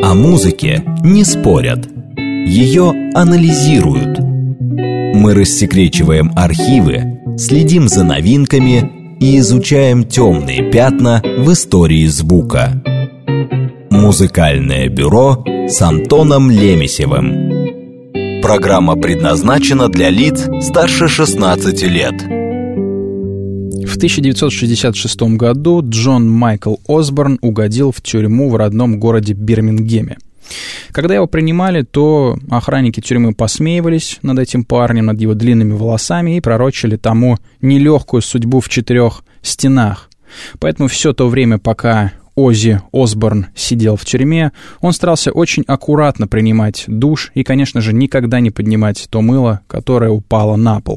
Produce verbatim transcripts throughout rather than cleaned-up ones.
О музыке не спорят, ее анализируют. Мы рассекречиваем архивы, следим за новинками и изучаем темные пятна в истории звука. Музыкальное бюро с Антоном Лемесевым. Программа предназначена для лиц старше шестнадцати лет. В тысяча девятьсот шестьдесят шестом году Джон Майкл Осборн угодил в тюрьму в родном городе Бирмингеме. Когда его принимали, то охранники тюрьмы посмеивались над этим парнем, над его длинными волосами и пророчили тому нелегкую судьбу в четырех стенах. Поэтому все то время, пока Оззи Осборн сидел в тюрьме, он старался очень аккуратно принимать душ и, конечно же, никогда не поднимать то мыло, которое упало на пол.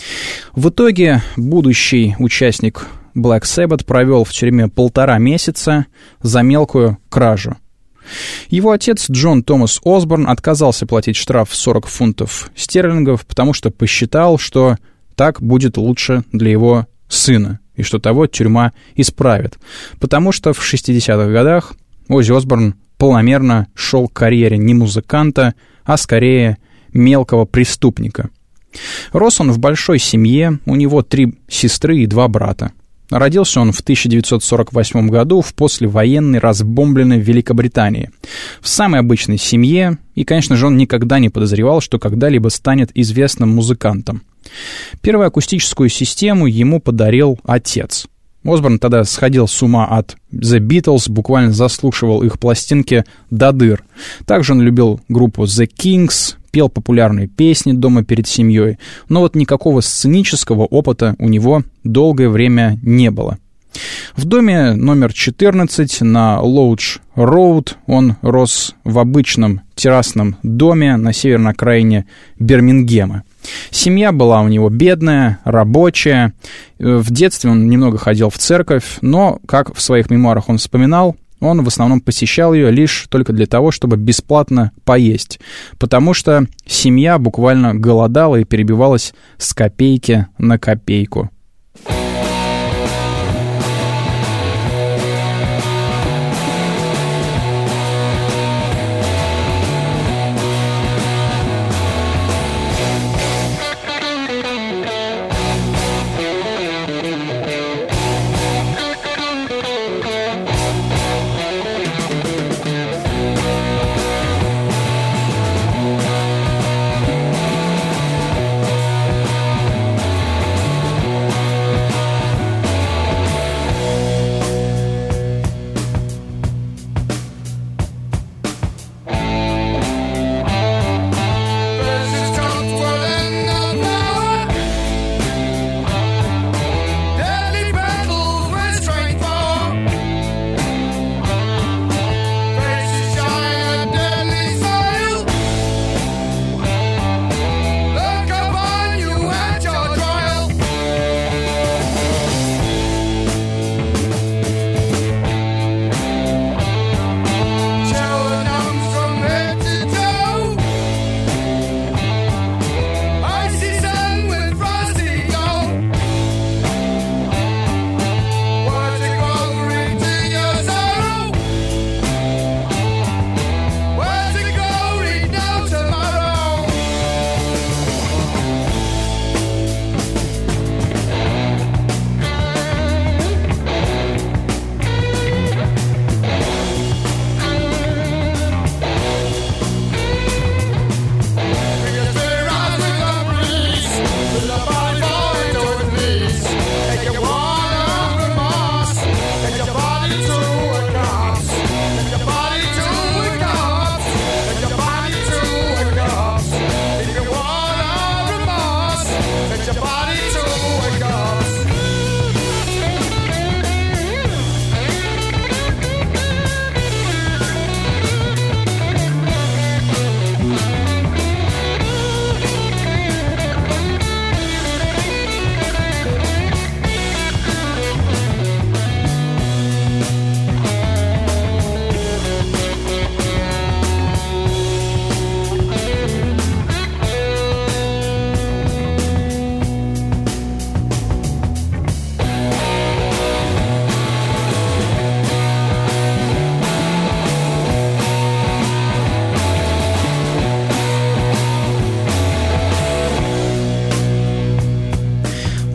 В итоге будущий участник Black Sabbath провел в тюрьме полтора месяца за мелкую кражу. Его отец Джон Томас Осборн отказался платить штраф в сорок фунтов стерлингов, потому что посчитал, что так будет лучше для его сына, и что того тюрьма исправит. Потому что в шестидесятых годах Оззи Осборн полномерно шел к карьере не музыканта, а скорее мелкого преступника. Рос он в большой семье, у него три сестры и два брата. Родился он в тысяча девятьсот сорок восьмом году в послевоенной разбомбленной Великобритании. В самой обычной семье, и, конечно же, он никогда не подозревал, что когда-либо станет известным музыкантом. Первую акустическую систему ему подарил отец. Осборн тогда сходил с ума от The Beatles, буквально заслушивал их пластинки до дыр. Также он любил группу The Kings, пел популярные песни дома перед семьей, но вот никакого сценического опыта у него долгое время не было. В доме номер четырнадцать на Лоудж-Роуд он рос в обычном террасном доме на северной окраине Бирмингема. Семья была у него бедная, рабочая. В детстве он немного ходил в церковь, но, как в своих мемуарах он вспоминал, он в основном посещал ее лишь только для того, чтобы бесплатно поесть, потому что семья буквально голодала и перебивалась с копейки на копейку.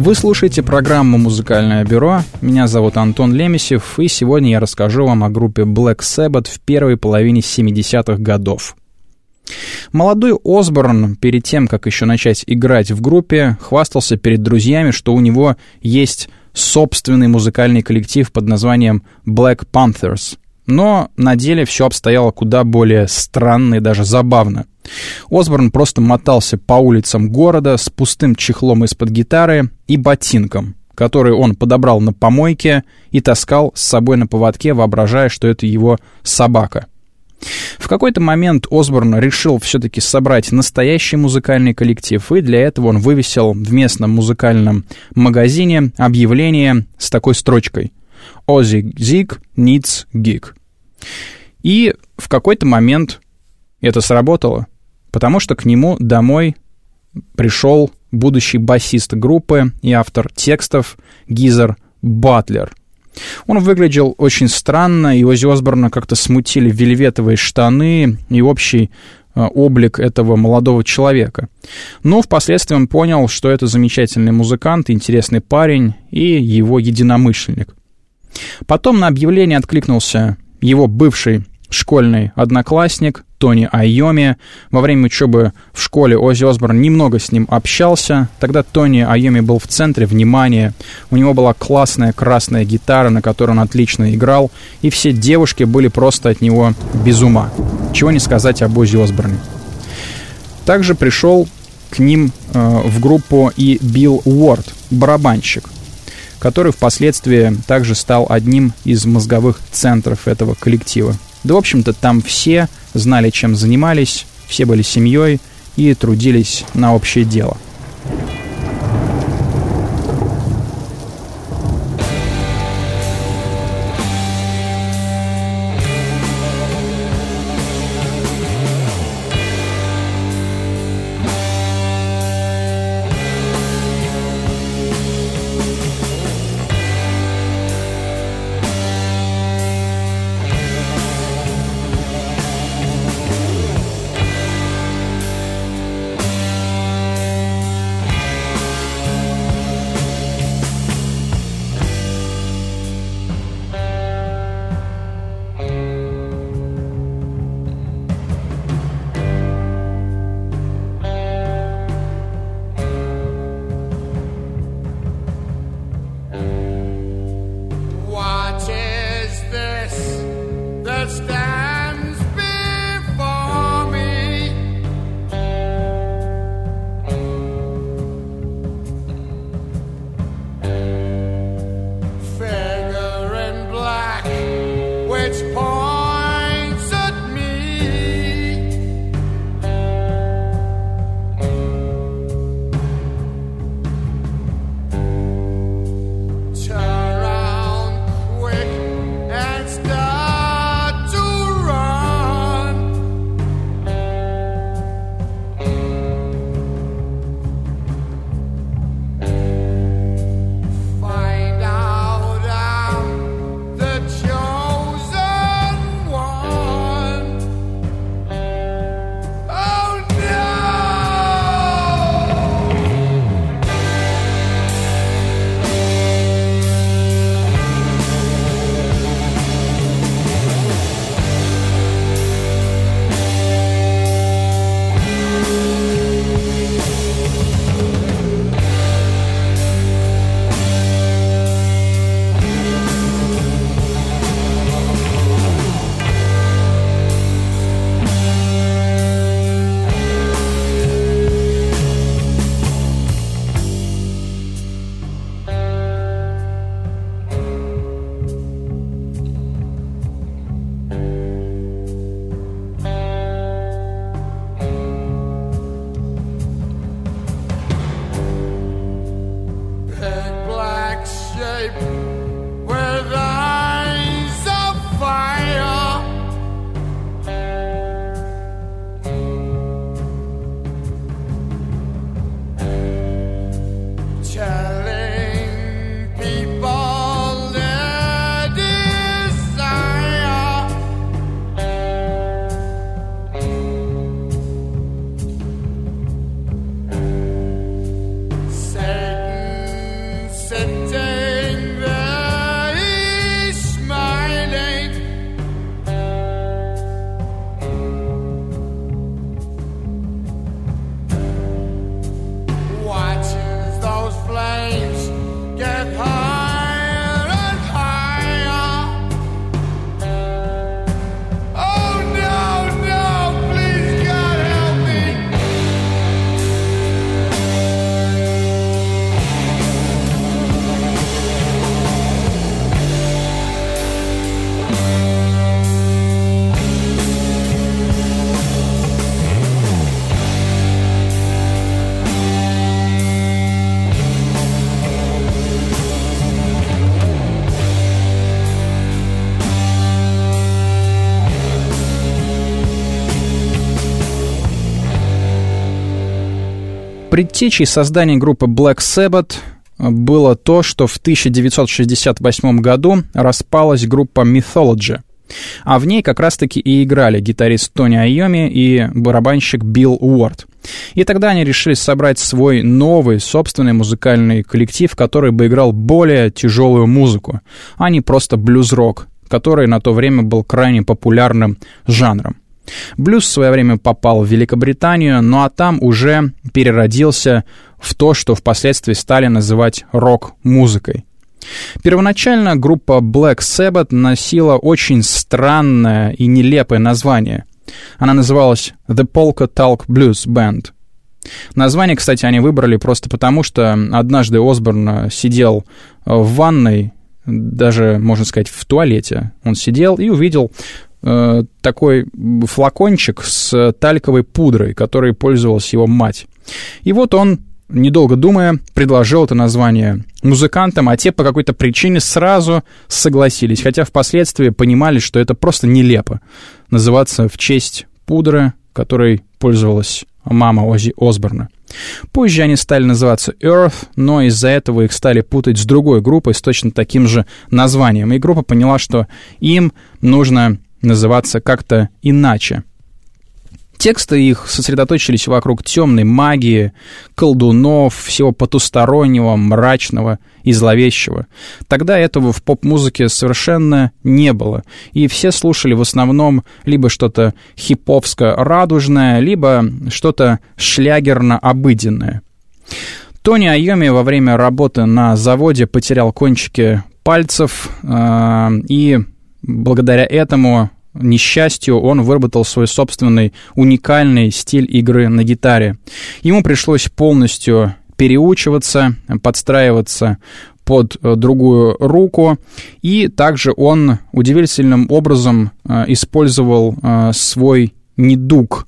Вы слушаете программу «Музыкальное бюро». Меня зовут Антон Лемесев, и сегодня я расскажу вам о группе Black Sabbath в первой половине семидесятых годов. Молодой Осборн, перед тем, как еще начать играть в группе, хвастался перед друзьями, что у него есть собственный музыкальный коллектив под названием Black Panthers. Но на деле все обстояло куда более странно и даже забавно. Осборн просто мотался по улицам города с пустым чехлом из-под гитары и ботинком, который он подобрал на помойке и таскал с собой на поводке, воображая, что это его собака. В какой-то момент Осборн решил все-таки собрать настоящий музыкальный коллектив, и для этого он вывесил в местном музыкальном магазине объявление с такой строчкой «Ozzy Zig needs gig». И в какой-то момент это сработало, потому что к нему домой пришел будущий басист группы и автор текстов Гизер Батлер. Он выглядел очень странно, и Оззи Осборна как-то смутили вельветовые штаны и общий э, облик этого молодого человека. Но впоследствии он понял, что это замечательный музыкант, интересный парень и его единомышленник. Потом на объявление откликнулся его бывший школьный одноклассник Тони Айоми. Во время учебы в школе Оззи Осборн немного с ним общался. Тогда Тони Айоми был в центре внимания. У него была классная красная гитара, на которой он отлично играл, и все девушки были просто от него без ума. Чего не сказать об Оззи Осборне. Также пришел к ним э, в группу и Билл Уорд, барабанщик, который впоследствии также стал одним из мозговых центров этого коллектива. Да, в общем-то, там все знали, чем занимались, все были семьей и трудились на общее дело. Предтечей создания группы Black Sabbath было то, что в тысяча девятьсот шестьдесят восьмом году распалась группа Mythology, а в ней как раз-таки и играли гитарист Тони Айоми и барабанщик Билл Уорд. И тогда они решили собрать свой новый, собственный музыкальный коллектив, который бы играл более тяжелую музыку, а не просто блюз-рок, который на то время был крайне популярным жанром. Блюз в свое время попал в Великобританию, ну а там уже переродился в то, что впоследствии стали называть рок-музыкой. Первоначально группа Black Sabbath носила очень странное и нелепое название. Она называлась The Polka Talk Blues Band. Название, кстати, они выбрали просто потому, что однажды Осборн сидел в ванной, даже, можно сказать, в туалете. Он сидел и увидел э, такой флакончик с тальковой пудрой, которой пользовалась его мать. И вот он, недолго думая, предложил это название музыкантам, а те по какой-то причине сразу согласились, хотя впоследствии понимали, что это просто нелепо называться в честь пудры, которой пользовалась мама Оззи Осборна. Позже они стали называться Earth, но из-за этого их стали путать с другой группой с точно таким же названием, и группа поняла, что им нужно называться как-то иначе. Тексты их сосредоточились вокруг темной магии, колдунов, всего потустороннего, мрачного и зловещего. Тогда этого в поп-музыке совершенно не было, и все слушали в основном либо что-то хиповско-радужное, либо что-то шлягерно-обыденное. Тони Айоми во время работы на заводе потерял кончики пальцев, э- и благодаря этому несчастью он выработал свой собственный уникальный стиль игры на гитаре. Ему пришлось полностью переучиваться, подстраиваться под другую руку, и также он удивительным образом использовал свой недуг.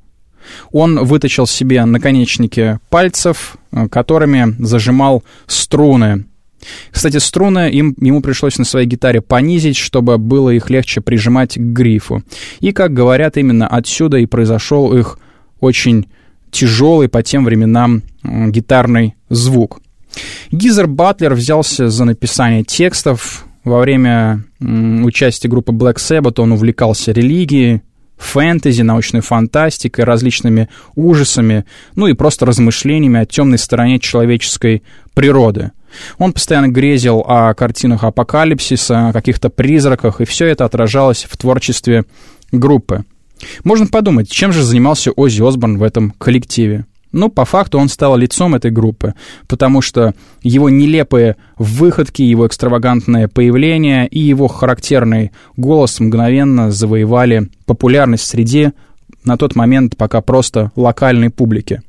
Он выточил себе наконечники пальцев, которыми зажимал струны. Кстати, струны им, ему пришлось на своей гитаре понизить, чтобы было их легче прижимать к грифу. И, как говорят, именно отсюда и произошел их очень тяжелый по тем временам гитарный звук. Гизер Батлер взялся за написание текстов. Во время м, участия группы Black Sabbath он увлекался религией, фэнтези, научной фантастикой, различными ужасами, ну и просто размышлениями о темной стороне человеческой природы. Он постоянно грезил о картинах апокалипсиса, о каких-то призраках, и все это отражалось в творчестве группы. Можно подумать, чем же занимался Оззи Осборн в этом коллективе? Ну, по факту он стал лицом этой группы, потому что его нелепые выходки, его экстравагантное появление и его характерный голос мгновенно завоевали популярность среди, на тот момент, пока просто локальной публики.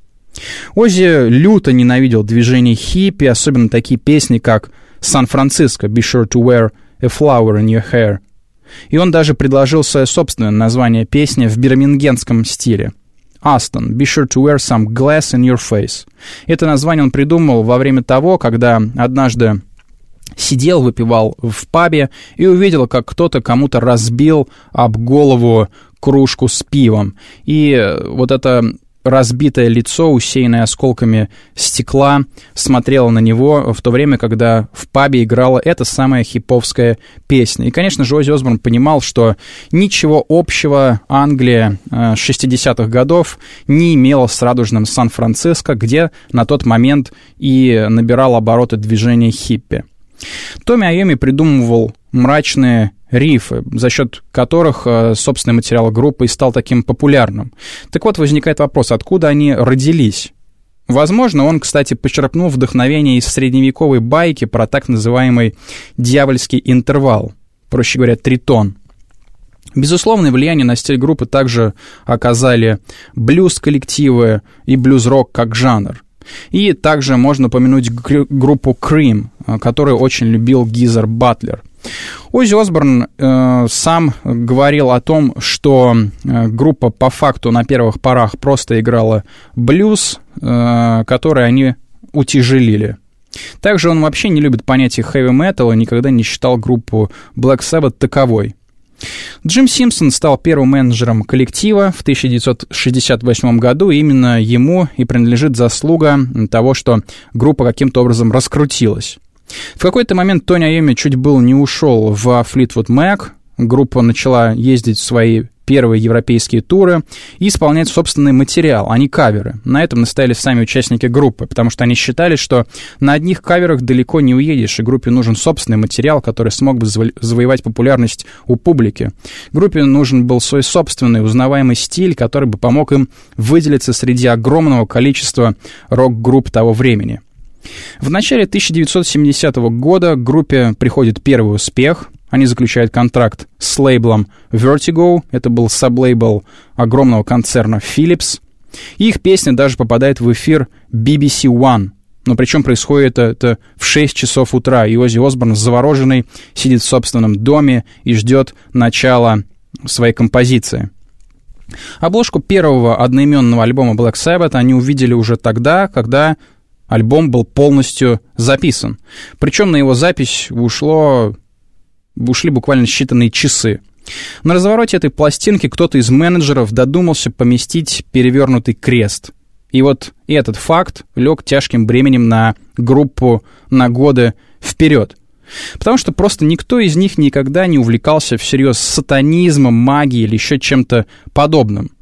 Оззи люто ненавидел движение хиппи, особенно такие песни, как «Сан-Франциско», «Be sure to wear a flower in your hair». И он даже предложил свое собственное название песни в бирмингемском стиле. «Aston, be sure to wear some glass in your face». Это название он придумал во время того, когда однажды сидел, выпивал в пабе и увидел, как кто-то кому-то разбил об голову кружку с пивом. И вот это разбитое лицо, усеянное осколками стекла, смотрело на него в то время, когда в пабе играла эта самая хиповская песня. И, конечно же, Оззи Осборн понимал, что ничего общего Англия шестидесятых годов не имела с радужным Сан-Франциско, где на тот момент и набирал обороты движения хиппи. Томи Айоми придумывал мрачные рифы, за счет которых э, собственный материал группы и стал таким популярным. Так вот, возникает вопрос, откуда они родились? Возможно, он, кстати, почерпнул вдохновение из средневековой байки про так называемый дьявольский интервал, проще говоря, тритон. Безусловное влияние на стиль группы также оказали блюз-коллективы и блюз-рок как жанр. И также можно упомянуть группу Cream, которую очень любил Гизер Батлер. Оззи Осборн э, сам говорил о том, что э, группа по факту на первых порах просто играла блюз, э, который они утяжелили. Также он вообще не любит понятие heavy metal и никогда не считал группу Black Sabbath таковой. Джим Симпсон стал первым менеджером коллектива в тысяча девятьсот шестьдесят восьмом году, и именно ему и принадлежит заслуга того, что группа каким-то образом раскрутилась. В какой-то момент Тони Айоми чуть было не ушел во Fleetwood Mac, группа начала ездить в свои первые европейские туры и исполнять собственный материал, а не каверы. На этом настояли сами участники группы, потому что они считали, что на одних каверах далеко не уедешь, и группе нужен собственный материал, который смог бы заво- завоевать популярность у публики. Группе нужен был свой собственный узнаваемый стиль, который бы помог им выделиться среди огромного количества рок-групп того времени. В начале тысяча девятьсот семидесятого года группе приходит первый успех. Они заключают контракт с лейблом Vertigo, это был саблейбл огромного концерна Philips, и их песня даже попадает в эфир би би си One. Но причем происходит это, это в шесть часов утра, и Оззи Осборн, завороженный, сидит в собственном доме и ждет начала своей композиции. Обложку первого одноименного альбома Black Sabbath они увидели уже тогда, когда альбом был полностью записан. Причем на его запись ушло... ушли буквально считанные часы. На развороте этой пластинки кто-то из менеджеров додумался поместить перевернутый крест. И вот этот факт лег тяжким бременем на группу на годы вперед. Потому что просто никто из них никогда не увлекался всерьез сатанизмом, магией или еще чем-то подобным.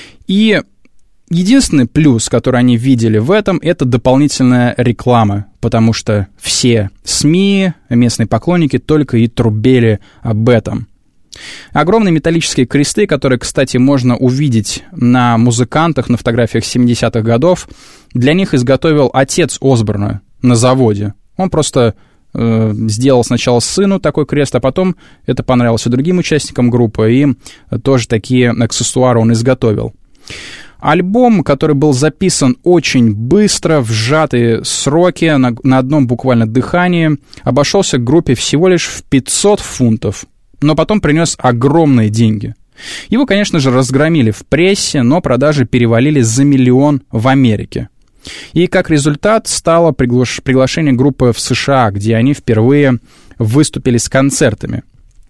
И единственный плюс, который они видели в этом, это дополнительная реклама, потому что все СМИ, местные поклонники только и трубели об этом. Огромные металлические кресты, которые, кстати, можно увидеть на музыкантах, на фотографиях семидесятых годов, для них изготовил отец Осборна на заводе. Он просто э, сделал сначала сыну такой крест, а потом это понравилось и другим участникам группы, и тоже такие аксессуары он изготовил. Альбом, который был записан очень быстро, в сжатые сроки, на, на одном буквально дыхании, обошелся группе всего лишь в пятьсот фунтов, но потом принес огромные деньги. Его, конечно же, разгромили в прессе, но продажи перевалили за миллион в Америке. И как результат стало приглаш... приглашение группы в США, где они впервые выступили с концертами.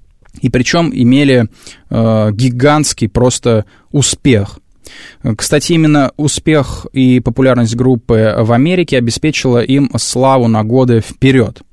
И причем имели э, гигантский просто успех. Кстати, именно успех и популярность группы в Америке обеспечила им славу на годы вперед.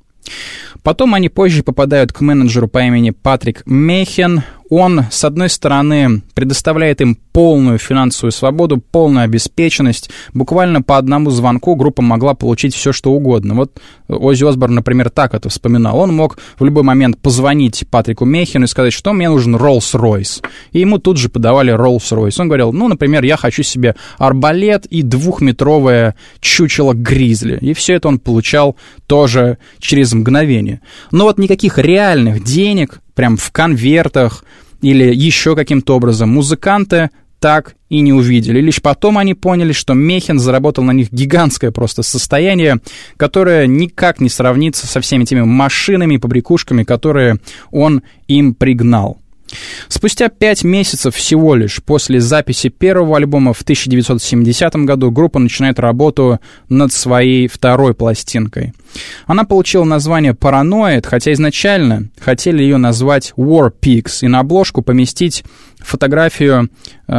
Потом они позже попадают к менеджеру по имени Патрик Мейхен. Он, с одной стороны, предоставляет им полную финансовую свободу, полную обеспеченность. Буквально по одному звонку группа могла получить все, что угодно. Вот Оззи Осборн, например, так это вспоминал. Он мог в любой момент позвонить Патрику Мейхену и сказать, что мне нужен Rolls-Royce. И ему тут же подавали Rolls-Royce. Он говорил, ну, например, я хочу себе арбалет и двухметровое чучело гризли. И все это он получал тоже через мгновение. Но вот никаких реальных денег, прям в конвертах или еще каким-то образом, музыканты так и не увидели. Лишь потом они поняли, что Мейхен заработал на них гигантское просто состояние, которое никак не сравнится со всеми теми машинами и побрякушками, которые он им пригнал. Спустя пять месяцев всего лишь после записи первого альбома в тысяча девятьсот семидесятом году группа начинает работу над своей второй пластинкой. Она получила название «Paranoid», хотя изначально хотели ее назвать «War Pigs» и на обложку поместить фотографию э,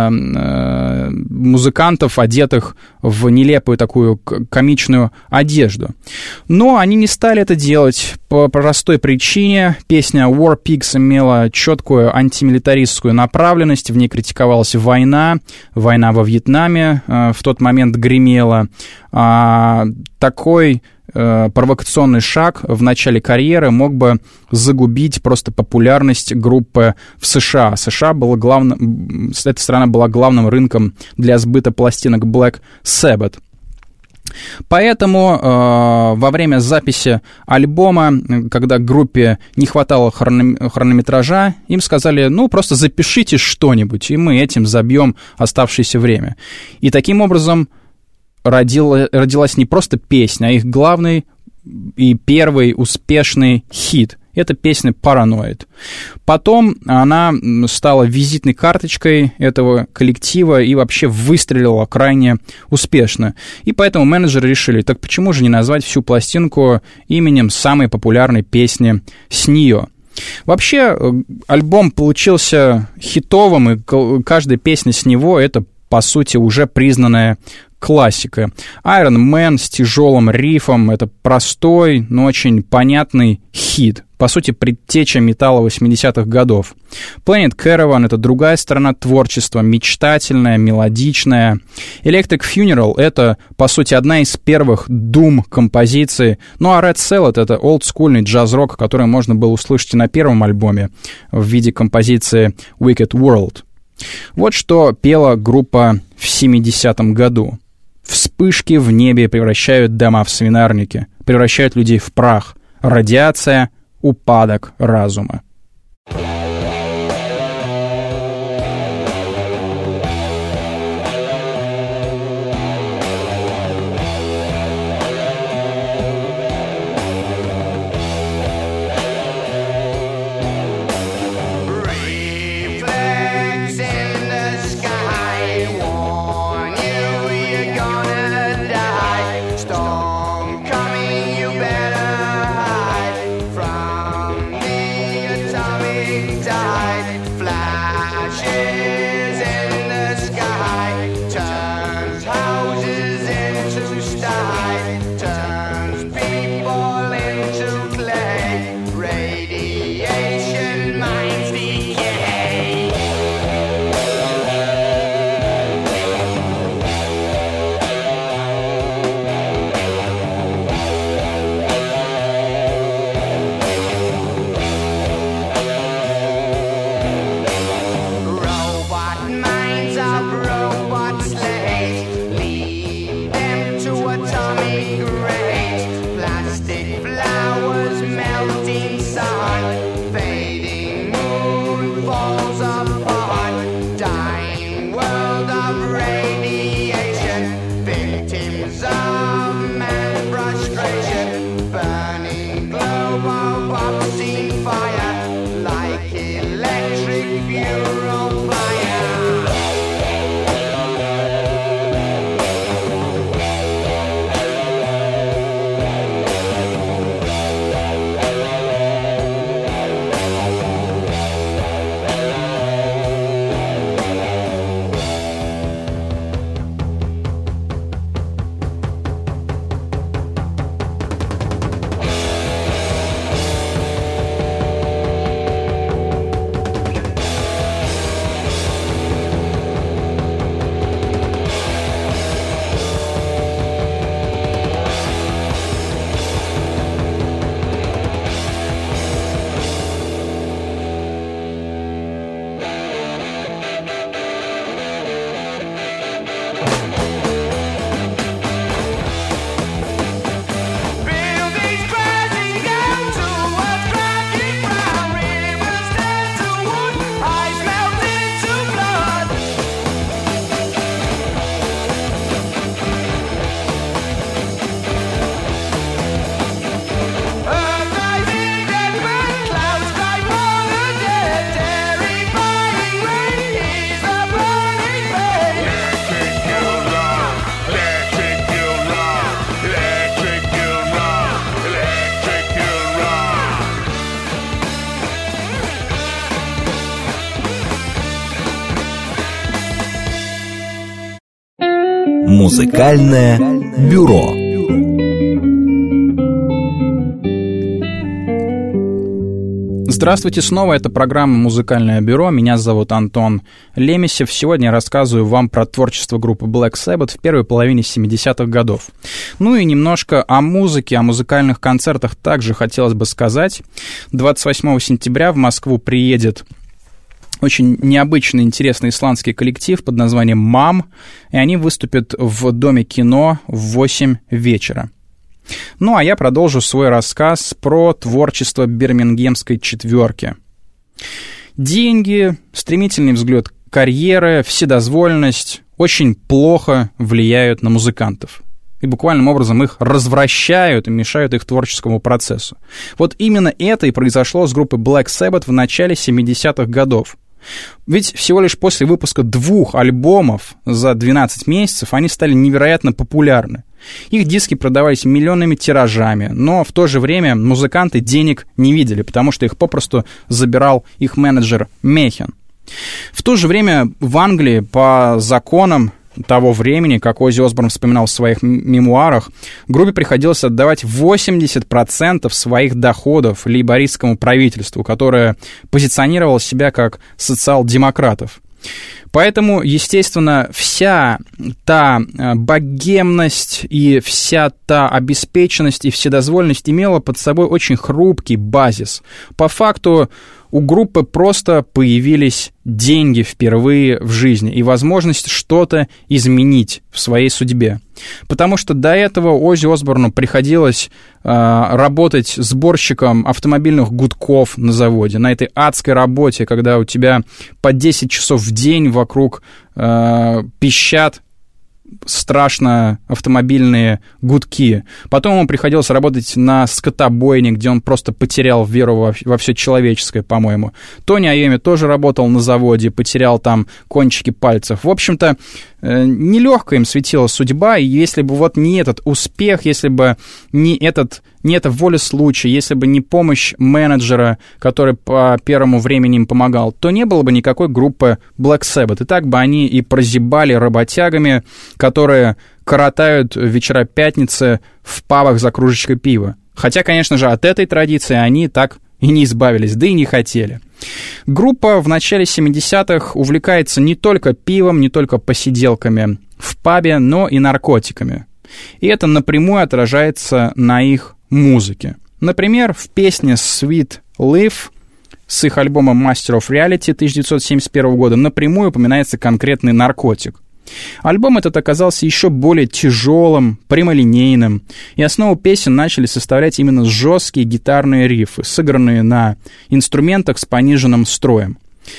э, музыкантов, одетых в нелепую такую комичную одежду. Но они не стали это делать по простой причине. Песня War Pigs имела четкую антимилитаристскую направленность, в ней критиковалась война, война во Вьетнаме э, в тот момент гремела. А, такой провокационный шаг в начале карьеры мог бы загубить просто популярность группы в США. США была главным, эта страна была главным рынком для сбыта пластинок Black Sabbath. Поэтому э, во время записи альбома, когда группе не хватало хрон- хронометража, им сказали, ну, просто запишите что-нибудь, и мы этим забьем оставшееся время. И таким образом Родила, родилась не просто песня, а их главный и первый успешный хит. Это песня «Paranoid». Потом она стала визитной карточкой этого коллектива и вообще выстрелила крайне успешно. И поэтому менеджеры решили, так почему же не назвать всю пластинку именем самой популярной песни с нее? Вообще, альбом получился хитовым, и каждая песня с него — это, по сути, уже признанная классика. Iron Man с тяжелым рифом — это простой, но очень понятный хит. По сути, предтеча металла восьмидесятых годов. Planet Caravan — это другая сторона творчества, мечтательная, мелодичная. Electric Funeral — это, по сути, одна из первых Doom-композиций. Ну а Red Salad — это олдскульный джаз-рок, который можно было услышать и на первом альбоме в виде композиции Wicked World. Вот что пела группа в семидесятом году. Вспышки в небе превращают дома в свинарники, превращают людей в прах. Радиация — упадок разума. Музыкальное бюро. Здравствуйте снова, это программа «Музыкальное бюро». Меня зовут Антон Лемесев. Сегодня я рассказываю вам про творчество группы Black Sabbath в первой половине семидесятых годов. Ну и немножко о музыке, о музыкальных концертах также хотелось бы сказать. двадцать восьмого сентября в Москву приедет очень необычный, интересный исландский коллектив под названием «Мам», и они выступят в Доме кино в восемь вечера. Ну, а я продолжу свой рассказ про творчество бирмингемской четверки. Деньги, стремительный взгляд карьеры, вседозволенность очень плохо влияют на музыкантов. И буквальным образом их развращают и мешают их творческому процессу. Вот именно это и произошло с группой Black Sabbath в начале семидесятых годов. Ведь всего лишь после выпуска двух альбомов за двенадцать месяцев они стали невероятно популярны. Их диски продавались миллионными тиражами, но в то же время музыканты денег не видели, потому что их попросту забирал их менеджер Мехен. В то же время в Англии по законам того времени, как Оззи Осборн вспоминал в своих мемуарах, группе приходилось отдавать восемьдесят процентов своих доходов лейбористскому правительству, которое позиционировало себя как социал-демократов. Поэтому, естественно, вся та богемность и вся та обеспеченность и вседозволенность имела под собой очень хрупкий базис. По факту у группы просто появились деньги впервые в жизни и возможность что-то изменить в своей судьбе. Потому что до этого Оззи Осборну приходилось э, работать сборщиком автомобильных гудков на заводе, на этой адской работе, когда у тебя по десять часов в день вокруг э, пищат страшно автомобильные гудки. Потом ему приходилось работать на скотобойне, где он просто потерял веру во, во все человеческое, по-моему. Тони Айоми тоже работал на заводе, потерял там кончики пальцев. В общем-то, нелегко им светила судьба, и если бы вот не этот успех, если бы не, этот, не эта воля случая, если бы не помощь менеджера, который по первому времени им помогал, то не было бы никакой группы Black Sabbath. И так бы они и прозябали работягами, которые коротают вечера пятницы в пабах за кружечкой пива. Хотя, конечно же, от этой традиции они так и не избавились, да и не хотели. Группа в начале семидесятых увлекается не только пивом, не только посиделками в пабе, но и наркотиками. И это напрямую отражается на их музыке. Например, в песне «Sweet Life» с их альбома «Master of Reality» тысяча девятьсот семьдесят первого года напрямую упоминается конкретный наркотик. Альбом этот оказался еще более тяжелым, прямолинейным, и основу песен начали составлять именно жесткие гитарные рифы, сыгранные на инструментах с пониженным строем.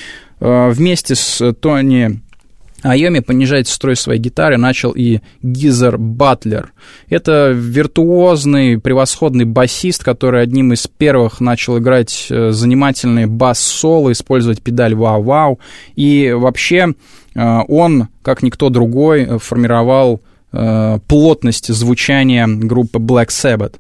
Вместе с Тони Айоми понижать строй своей гитары начал и Гизер Батлер. Это виртуозный, превосходный басист, который одним из первых начал играть занимательные бас-соло, использовать педаль вау-вау, и вообще он, как никто другой, формировал э, плотность звучания группы Black Sabbath.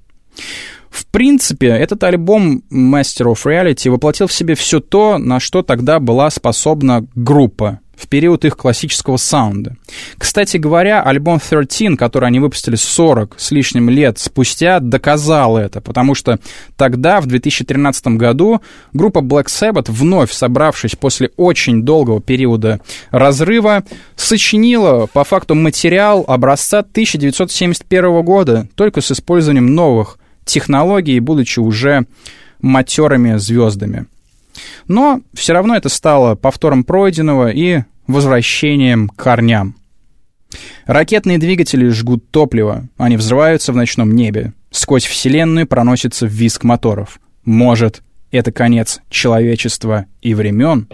В принципе, этот альбом Master of Reality воплотил в себе все то, на что тогда была способна группа в период их классического саунда. Кстати говоря, альбом тринадцать, который они выпустили сорок с лишним лет спустя, доказал это, потому что тогда, в две тысячи тринадцатом году, группа Black Sabbath, вновь собравшись после очень долгого периода разрыва, сочинила по факту материал образца тысяча девятьсот семьдесят первого года, только с использованием новых технологий, будучи уже матерыми звездами. Но все равно это стало повтором пройденного и возвращением к корням. Ракетные двигатели жгут топливо, они взрываются в ночном небе. Сквозь вселенную проносится визг моторов. Может, это конец человечества и времен?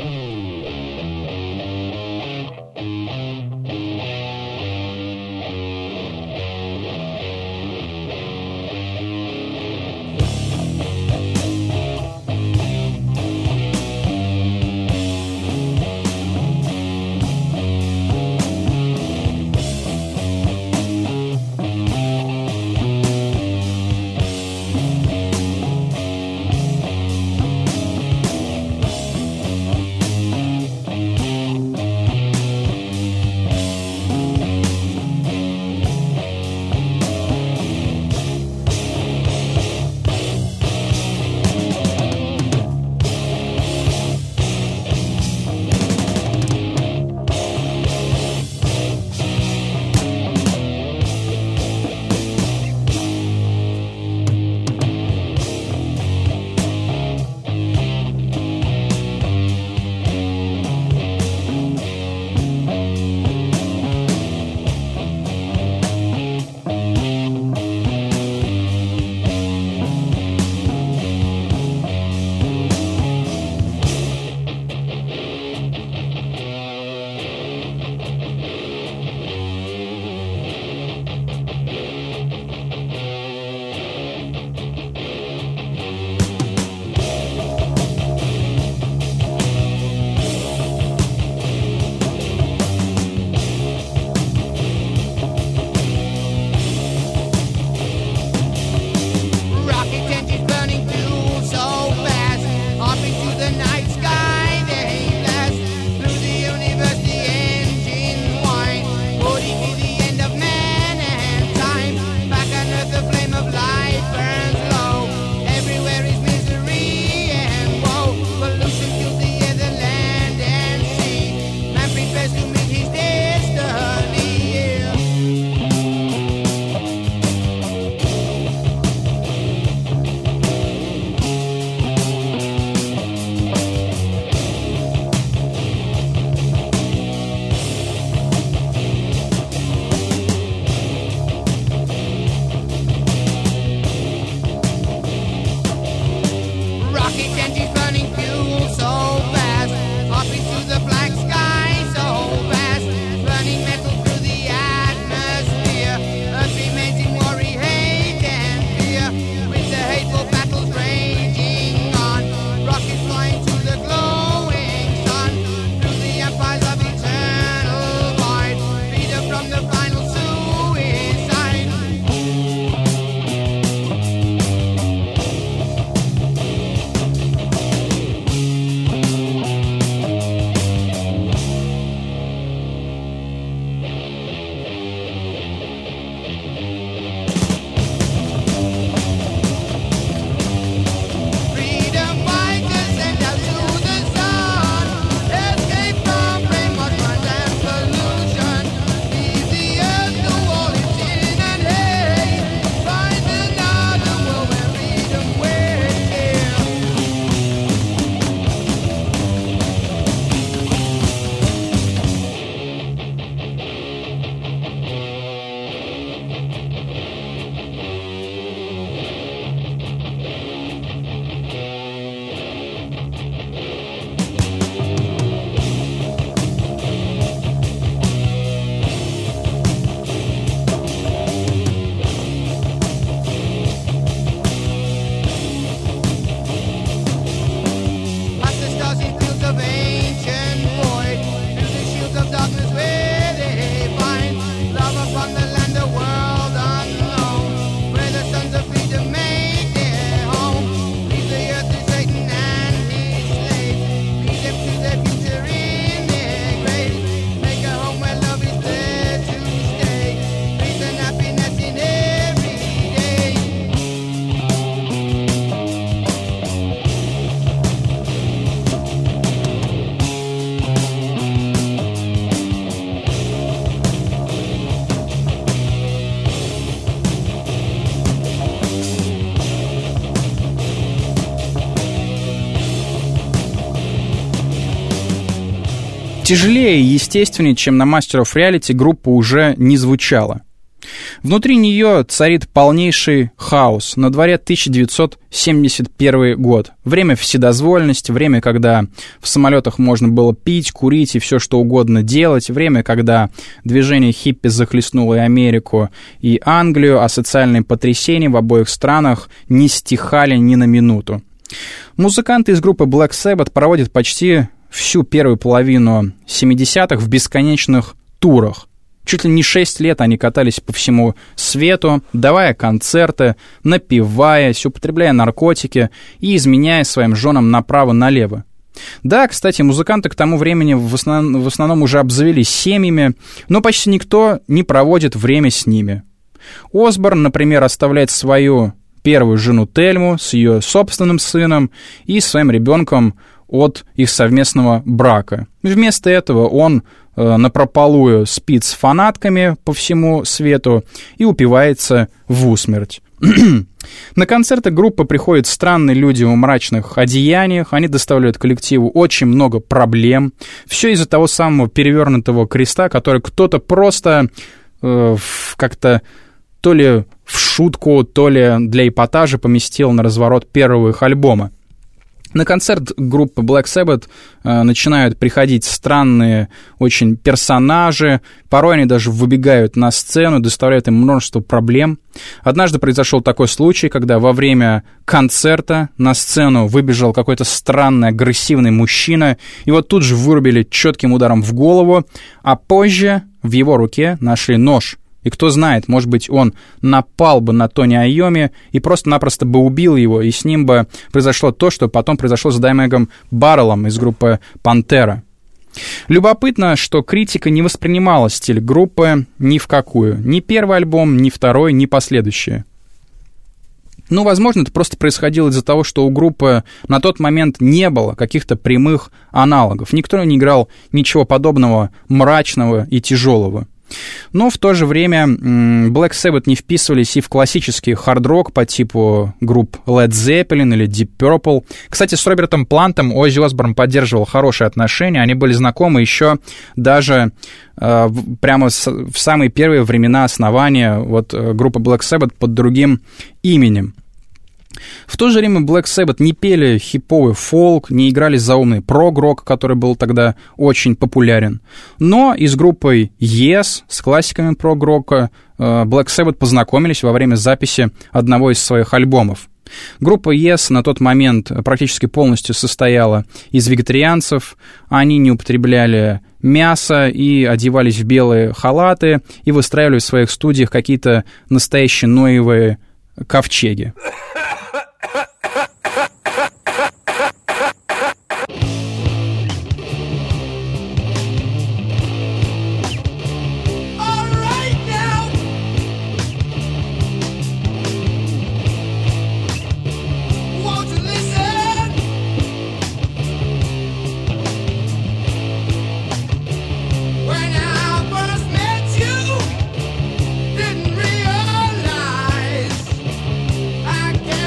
Тяжелее и естественнее, чем на Master of Reality, группа уже не звучала. Внутри нее царит полнейший хаос. На дворе тысяча девятьсот семьдесят первый год. Время вседозволенности, время, когда в самолетах можно было пить, курить и все что угодно делать, время, когда движение хиппи захлестнуло и Америку, и Англию, а социальные потрясения в обоих странах не стихали ни на минуту. Музыканты из группы Black Sabbath проводят почти всю первую половину семидесятых в бесконечных турах. Чуть ли не шесть лет они катались по всему свету, давая концерты, напиваясь, употребляя наркотики и изменяя своим женам направо-налево. Да, кстати, музыканты к тому времени в основном, в основном уже обзавелись семьями, но почти никто не проводит время с ними. Осборн, например, оставляет свою первую жену Тельму с ее собственным сыном и своим ребенком от их совместного брака. Вместо этого он э, напропалую спит с фанатками по всему свету и упивается в усмерть. На концерты группы приходят странные люди в мрачных одеяниях, они доставляют коллективу очень много проблем. Все из-за того самого перевернутого креста, который кто-то просто э, как-то то ли в шутку, то ли для эпатажа поместил на разворот первого их альбома. На концерт группы Black Sabbath э, начинают приходить странные очень персонажи, порой они даже выбегают на сцену, доставляют им множество проблем. Однажды произошел такой случай, когда во время концерта на сцену выбежал какой-то странный агрессивный мужчина, и вот тут же вырубили четким ударом в голову, а позже в его руке нашли нож. И кто знает, может быть, он напал бы на Тони Айоми и просто-напросто бы убил его, и с ним бы произошло то, что потом произошло с Даймегом Баррелом из группы «Пантера». Любопытно, что критика не воспринимала стиль группы ни в какую. Ни первый альбом, ни второй, ни последующие. Ну, возможно, это просто происходило из-за того, что у группы на тот момент не было каких-то прямых аналогов. Никто не играл ничего подобного мрачного и тяжелого. Но в то же время Black Sabbath не вписывались и в классический хард-рок по типу групп Led Zeppelin или Deep Purple. Кстати, с Робертом Плантом Оззи Осборн поддерживал хорошие отношения, они были знакомы еще даже э, прямо с, в самые первые времена основания вот, группы Black Sabbath под другим именем. В то же время Black Sabbath не пели хиповый фолк, не играли заумный прог-рок, который был тогда очень популярен. Но и с группой Yes, с классиками прог-рока, Black Sabbath познакомились во время записи одного из своих альбомов. Группа Yes на тот момент практически полностью состояла из вегетарианцев, они не употребляли мясо и одевались в белые халаты и выстраивали в своих студиях какие-то настоящие ноевые ковчеги. I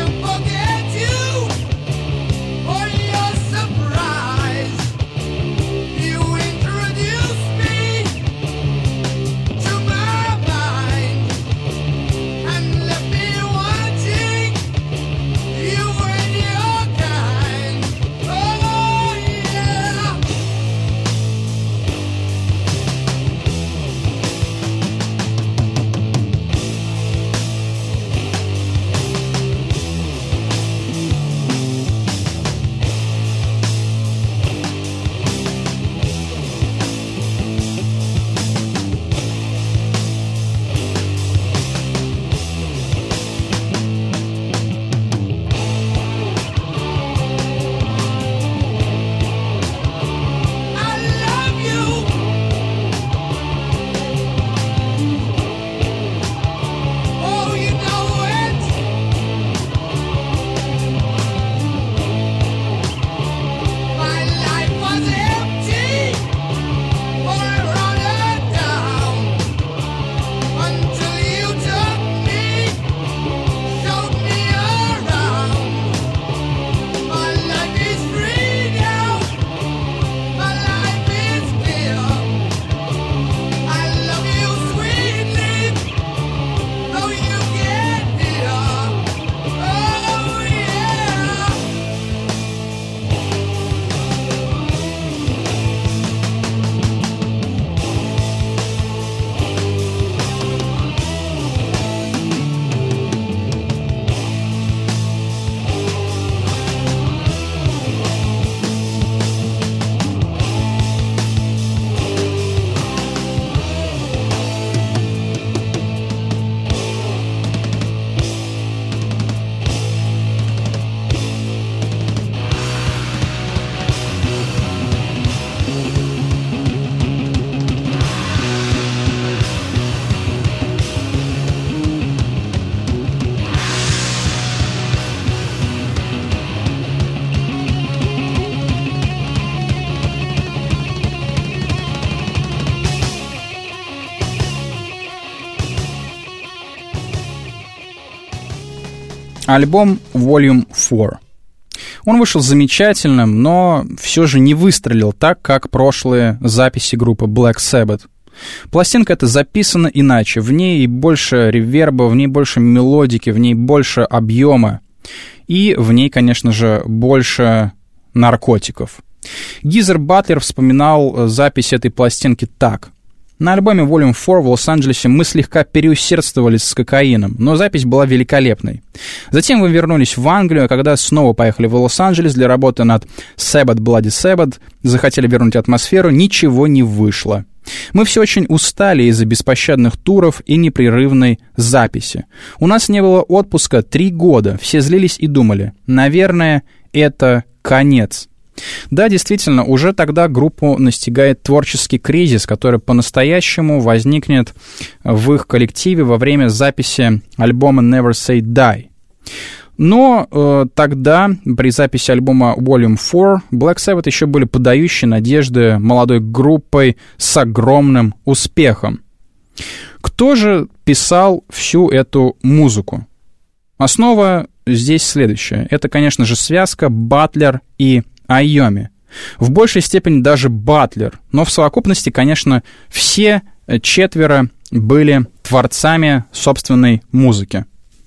Альбом Volume четыре. Он вышел замечательным, но все же не выстрелил так, как прошлые записи группы Black Sabbath. Пластинка эта записана иначе, в ней больше реверба, в ней больше мелодики, в ней больше объема, и в ней, конечно же, больше наркотиков. Гизер Батлер вспоминал запись этой пластинки так. На альбоме Volume четыре в Лос-Анджелесе мы слегка переусердствовали с кокаином, но запись была великолепной. Затем мы вернулись в Англию, а когда снова поехали в Лос-Анджелес для работы над Sabbath Bloody Sabbath, захотели вернуть атмосферу, ничего не вышло. Мы все очень устали из-за беспощадных туров и непрерывной записи. У нас не было отпуска три года, все злились и думали, наверное, это конец. Да, действительно, уже тогда группу настигает творческий кризис, который по-настоящему возникнет в их коллективе во время записи альбома Never Say Die. Но э, тогда, при записи альбома Volume четыре, Black Sabbath еще были подающие надежды молодой группой с огромным успехом. Кто же писал всю эту музыку? Основа здесь следующая. Это, конечно же, связка Батлер и Айоми. В большей степени даже Батлер, но в совокупности, конечно, все четверо были творцами собственной музыки.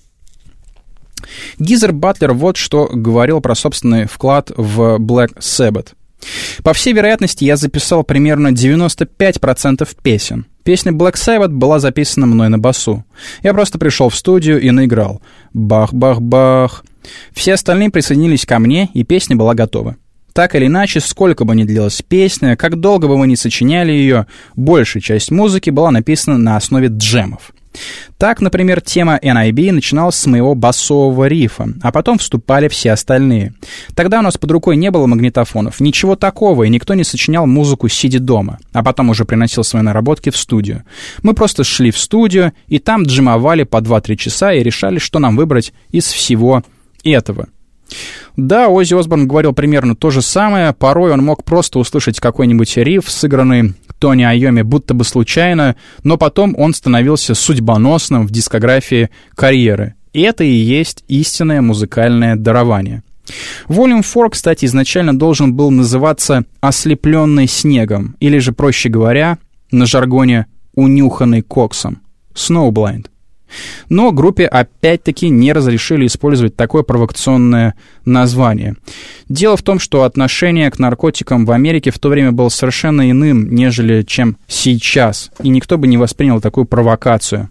Гизер Батлер вот что говорил про собственный вклад в Black Sabbath. По всей вероятности, я записал примерно девяносто пять процентов песен. Песня Black Sabbath была записана мной на басу. Я просто пришел в студию и наиграл. Бах-бах-бах. Все остальные присоединились ко мне, и песня была готова. Так или иначе, сколько бы ни длилась песня, как долго бы мы ни сочиняли ее, большая часть музыки была написана на основе джемов. Так, например, тема эн ай би начиналась с моего басового рифа, а потом вступали все остальные. Тогда у нас под рукой не было магнитофонов, ничего такого, и никто не сочинял музыку сидя дома, а потом уже приносил свои наработки в студию. Мы просто шли в студию, и там джемовали по два-три часа и решали, что нам выбрать из всего этого. Да, Оззи Осборн говорил примерно то же самое. Порой он мог просто услышать какой-нибудь риф, сыгранный Тони Айоми будто бы случайно, но потом он становился судьбоносным в дискографии карьеры. И это и есть истинное музыкальное дарование. Volume четыре, кстати, изначально должен был называться «Ослепленный снегом», или же, проще говоря, на жаргоне «Унюханный коксом» — «Snowblind». Но группе опять-таки не разрешили использовать такое провокационное название. Дело в том, что отношение к наркотикам в Америке в то время было совершенно иным, нежели чем сейчас, и никто бы не воспринял такую провокацию.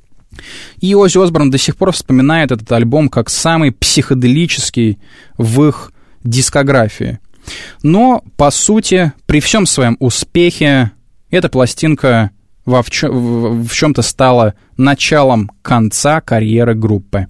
И Оззи Осборн до сих пор вспоминает этот альбом как самый психоделический в их дискографии. Но, по сути, при всем своем успехе, эта пластинка во в, чем, в чем-то стала началом конца карьеры группы.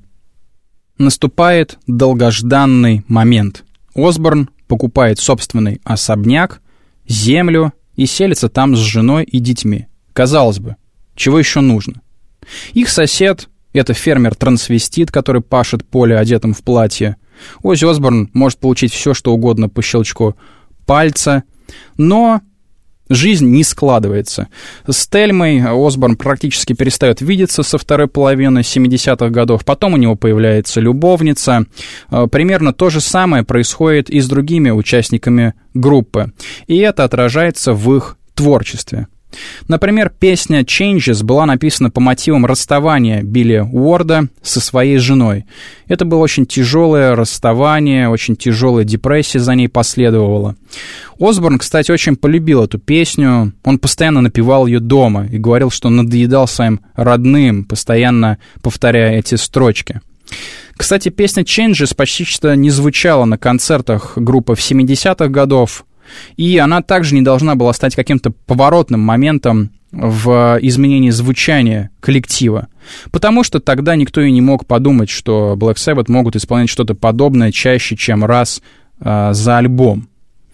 Наступает долгожданный момент. Осборн покупает собственный особняк, землю и селится там с женой и детьми. Казалось бы, чего еще нужно? Их сосед — это фермер-трансвестит, который пашет поле одетым в платье. Оззи Осборн может получить все, что угодно по щелчку пальца, но жизнь не складывается. С Тельмой Осборн практически перестает видеться со второй половины семидесятых годов. Потом у него появляется любовница. Примерно то же самое происходит и с другими участниками группы. И это отражается в их творчестве. Например, песня «Changes» была написана по мотивам расставания Билли Уорда со своей женой. Это было очень тяжелое расставание, очень тяжелая депрессия за ней последовала. Осборн, кстати, очень полюбил эту песню. Он постоянно напевал ее дома и говорил, что надоедал своим родным, постоянно повторяя эти строчки. Кстати, песня «Changes» почти что не звучала на концертах группы в семидесятых годов, и она также не должна была стать каким-то поворотным моментом в изменении звучания коллектива, потому что тогда никто и не мог подумать, что Black Sabbath могут исполнять что-то подобное чаще, чем раз э, за альбом.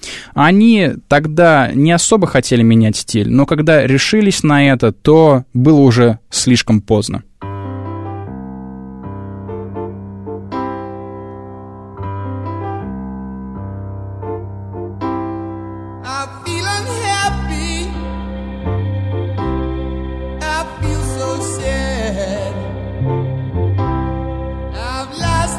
Они тогда не особо хотели менять стиль, но когда решились на это, то было уже слишком поздно. Last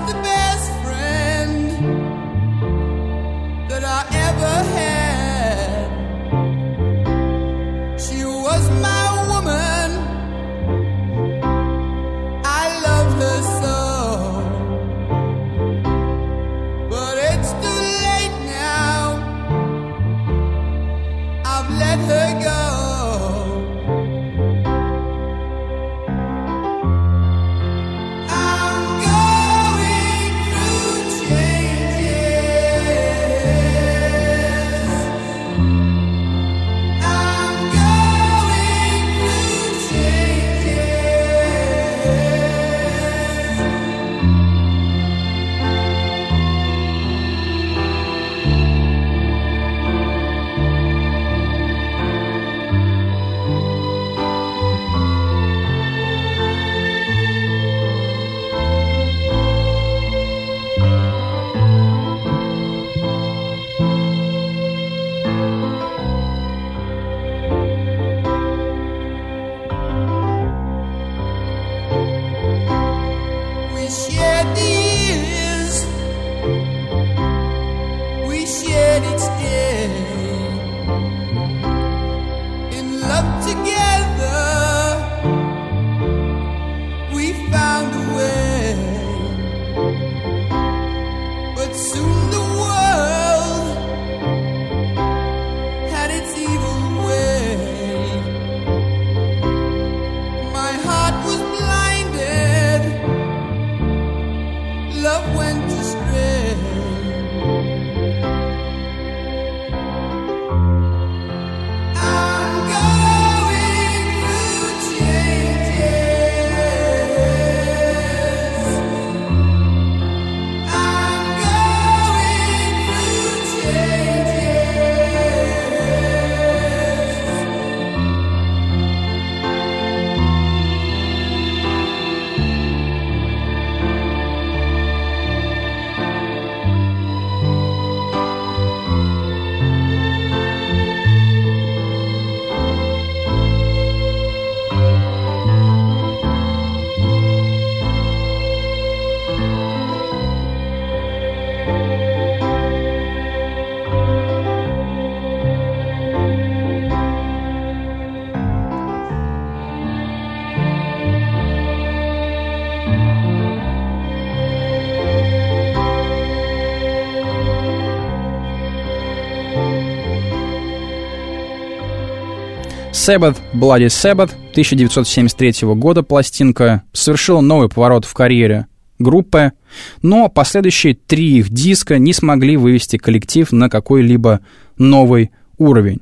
Sabbath, Bloody Sabbath тысяча девятьсот семьдесят третьего года пластинка совершила новый поворот в карьере группы, но последующие три их диска не смогли вывести коллектив на какой-либо новый уровень.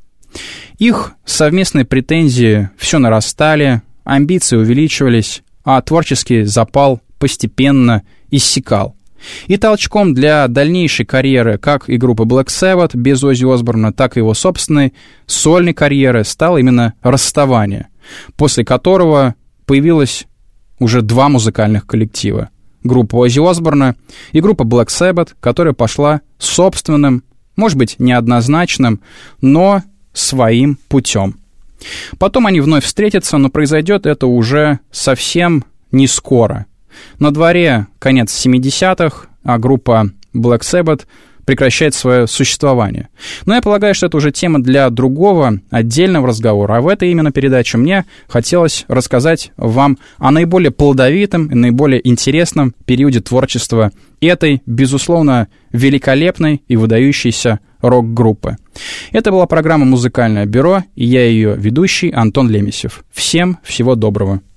Их совместные претензии все нарастали, амбиции увеличивались, а творческий запал постепенно иссякал. И толчком для дальнейшей карьеры как и группы Black Sabbath без Оззи Осборна, так и его собственной сольной карьеры стало именно расставание, после которого появилось уже два музыкальных коллектива. Группа Оззи Осборна и группа Black Sabbath, которая пошла собственным, может быть, неоднозначным, но своим путем. Потом они вновь встретятся, но произойдет это уже совсем не скоро. На дворе конец семидесятых, а группа Black Sabbath прекращает свое существование. Но я полагаю, что это уже тема для другого, отдельного разговора. А в этой именно передаче мне хотелось рассказать вам о наиболее плодовитом и наиболее интересном периоде творчества этой, безусловно, великолепной и выдающейся рок-группы. Это была программа «Музыкальное бюро», и я ее ведущий Антон Лемесев. Всем всего доброго.